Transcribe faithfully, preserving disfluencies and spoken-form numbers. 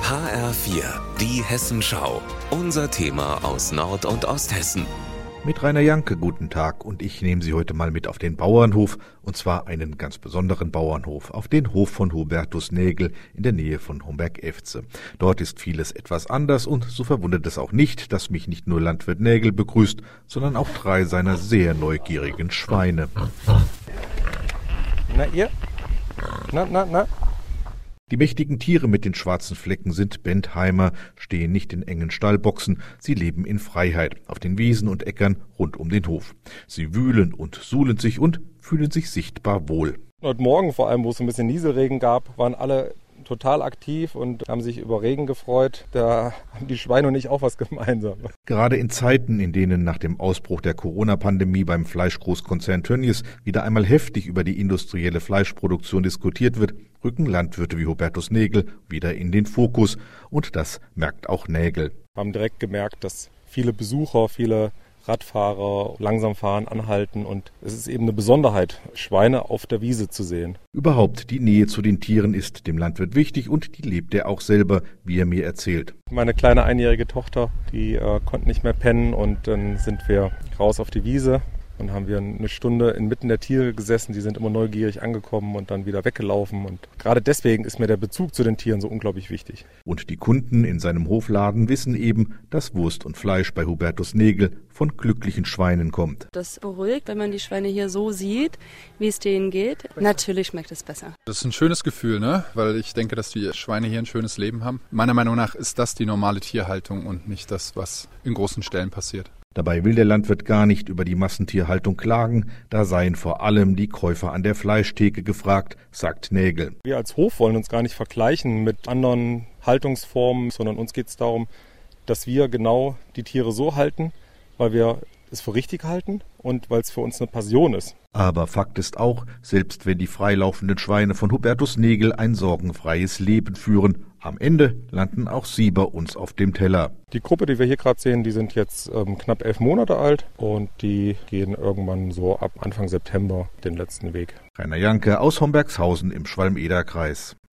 H R vier, die Hessenschau. Unser Thema aus Nord- und Osthessen. Mit Rainer Janke, guten Tag, und ich nehme Sie heute mal mit auf den Bauernhof, und zwar einen ganz besonderen Bauernhof, auf den Hof von Hubertus Nägel in der Nähe von Homberg-Efze. Dort ist vieles etwas anders und so verwundert es auch nicht, dass mich nicht nur Landwirt Nägel begrüßt, sondern auch drei seiner sehr neugierigen Schweine. Na ihr? Na, na, na? Die mächtigen Tiere mit den schwarzen Flecken sind Bentheimer, stehen nicht in engen Stallboxen, sie leben in Freiheit, auf den Wiesen und Äckern rund um den Hof. Sie wühlen und suhlen sich und fühlen sich sichtbar wohl. Heute Morgen vor allem, wo es ein bisschen Nieselregen gab, waren alle total aktiv und haben sich über Regen gefreut. Da haben die Schweine und ich auch was gemeinsam. Gerade in Zeiten, in denen nach dem Ausbruch der Corona-Pandemie beim Fleischgroßkonzern Tönnies wieder einmal heftig über die industrielle Fleischproduktion diskutiert wird, rücken Landwirte wie Hubertus Nägel wieder in den Fokus. Und das merkt auch Nägel. Wir haben direkt gemerkt, dass viele Besucher, viele Radfahrer langsam fahren, anhalten, und es ist eben eine Besonderheit, Schweine auf der Wiese zu sehen. Überhaupt, die Nähe zu den Tieren ist dem Landwirt wichtig und die lebt er auch selber, wie er mir erzählt. Meine kleine einjährige Tochter, die äh, konnte nicht mehr pennen, und dann sind wir raus auf die Wiese. Und haben wir eine Stunde inmitten der Tiere gesessen, die sind immer neugierig angekommen und dann wieder weggelaufen. Und gerade deswegen ist mir der Bezug zu den Tieren so unglaublich wichtig. Und die Kunden in seinem Hofladen wissen eben, dass Wurst und Fleisch bei Hubertus Nägel von glücklichen Schweinen kommt. Das beruhigt, wenn man die Schweine hier so sieht, wie es denen geht. Natürlich schmeckt es besser. Das ist ein schönes Gefühl, ne? Weil ich denke, dass die Schweine hier ein schönes Leben haben. Meiner Meinung nach ist das die normale Tierhaltung und nicht das, was in großen Ställen passiert. Dabei will der Landwirt gar nicht über die Massentierhaltung klagen, da seien vor allem die Käufer an der Fleischtheke gefragt, sagt Nägel. Wir als Hof wollen uns gar nicht vergleichen mit anderen Haltungsformen, sondern uns geht es darum, dass wir genau die Tiere so halten, weil wir es für richtig halten und weil es für uns eine Passion ist. Aber Fakt ist auch, selbst wenn die freilaufenden Schweine von Hubertus Nägel ein sorgenfreies Leben führen, am Ende landen auch sie bei uns auf dem Teller. Die Gruppe, die wir hier gerade sehen, die sind jetzt ähm, knapp elf Monate alt und die gehen irgendwann so ab Anfang September den letzten Weg. Rainer Janke aus Hombergshausen im Schwalm-Eder-Kreis.